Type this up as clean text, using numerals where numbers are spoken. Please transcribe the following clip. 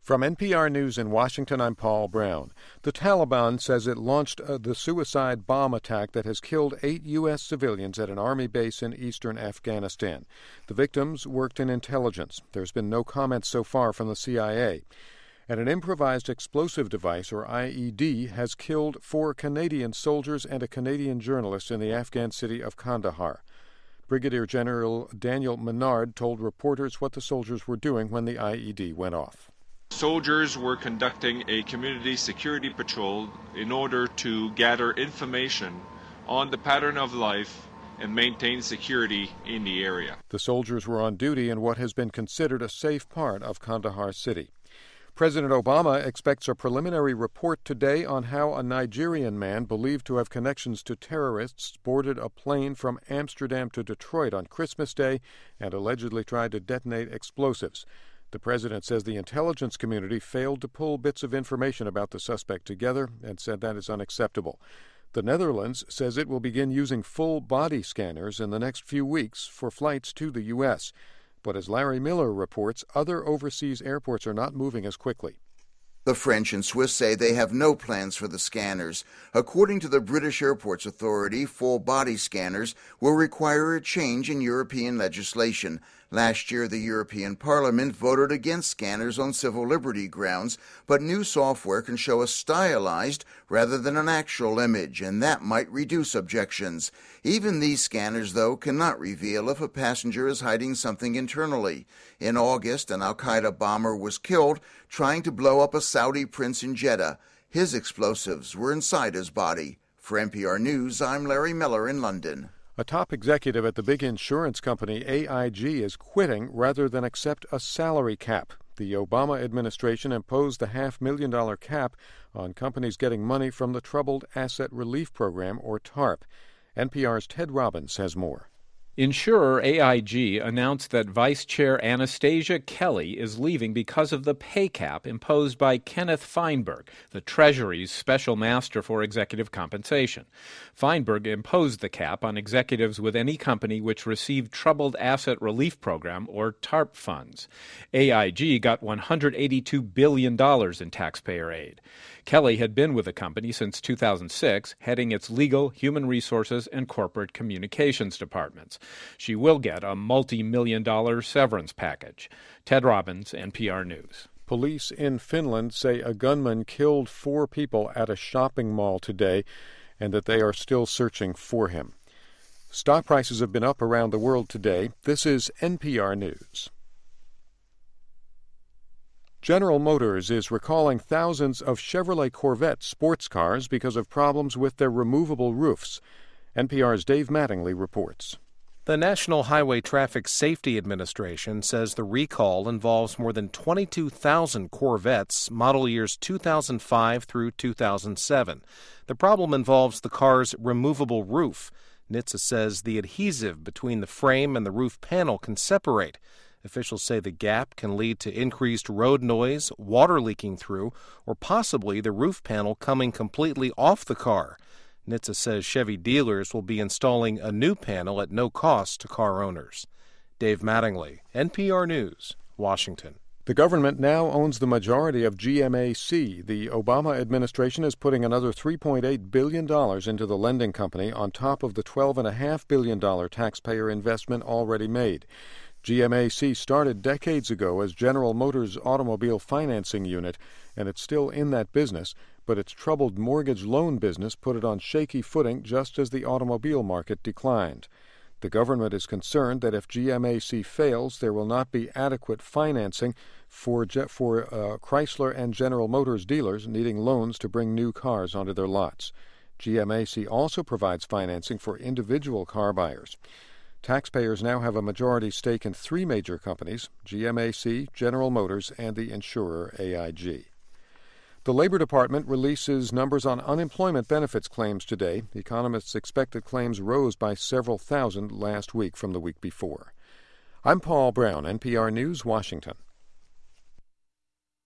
From NPR News in Washington, I'm Paul Brown. The Taliban says it launched the suicide bomb attack that has killed 8 U.S. civilians at an army base in eastern Afghanistan. The victims worked in intelligence. There's been no comment so far from the CIA. And an improvised explosive device, or IED, has killed 4 Canadian soldiers and a Canadian journalist in the Afghan city of Kandahar. Brigadier General Daniel Menard told reporters what the soldiers were doing when the IED went off. Soldiers were conducting a community security patrol in order to gather information on the pattern of life and maintain security in the area. The soldiers were on duty in what has been considered a safe part of Kandahar city. President Obama expects a preliminary report today on how a Nigerian man believed to have connections to terrorists boarded a plane from Amsterdam to Detroit on Christmas Day and allegedly tried to detonate explosives. The president says the intelligence community failed to pull bits of information about the suspect together and said that is unacceptable. The Netherlands says it will begin using full body scanners in the next few weeks for flights to the U.S. But as Larry Miller reports, other overseas airports are not moving as quickly. The French and Swiss say they have no plans for the scanners. According to the British Airports Authority, full-body scanners will require a change in European legislation. Last year, the European Parliament voted against scanners on civil liberty grounds, but new software can show a stylized rather than an actual image, and that might reduce objections. Even these scanners, though, cannot reveal if a passenger is hiding something internally. In August, an al-Qaeda bomber was killed trying to blow up a Saudi prince in Jeddah. His explosives were inside his body. For NPR News, I'm Larry Miller in London. A top executive at the big insurance company AIG is quitting rather than accept a salary cap. The Obama administration imposed the $500,000 cap on companies getting money from the Troubled Asset Relief Program, or TARP. NPR's Ted Robbins has more. Insurer AIG announced that Vice Chair Anastasia Kelly is leaving because of the pay cap imposed by Kenneth Feinberg, the Treasury's special master for executive compensation. Feinberg imposed the cap on executives with any company which received Troubled Asset Relief Program, or TARP funds. AIG got $182 billion in taxpayer aid. Kelly had been with the company since 2006, heading its legal, human resources, and corporate communications departments. She will get a multi-million-dollar severance package. Ted Robbins, NPR News. Police in Finland say a gunman killed 4 people at a shopping mall today and that they are still searching for him. Stock prices have been up around the world today. This is NPR News. General Motors is recalling thousands of Chevrolet Corvette sports cars because of problems with their removable roofs. NPR's Dave Mattingly reports. The National Highway Traffic Safety Administration says the recall involves more than 22,000 Corvettes, model years 2005 through 2007. The problem involves the car's removable roof. NHTSA says the adhesive between the frame and the roof panel can separate. Officials say the gap can lead to increased road noise, water leaking through, or possibly the roof panel coming completely off the car. NHTSA says Chevy dealers will be installing a new panel at no cost to car owners. Dave Mattingly, NPR News, Washington. The government now owns the majority of GMAC. The Obama administration is putting another $3.8 billion into the lending company on top of the $12.5 billion taxpayer investment already made. GMAC started decades ago as General Motors' automobile financing unit, and it's still in that business, but its troubled mortgage loan business put it on shaky footing just as the automobile market declined. The government is concerned that if GMAC fails, there will not be adequate financing for Chrysler and General Motors dealers needing loans to bring new cars onto their lots. GMAC also provides financing for individual car buyers. Taxpayers now have a majority stake in 3 major companies, GMAC, General Motors, and the insurer AIG. The Labor Department releases numbers on unemployment benefits claims today. Economists expect that claims rose by several thousand last week from the week before. I'm Paul Brown, NPR News, Washington.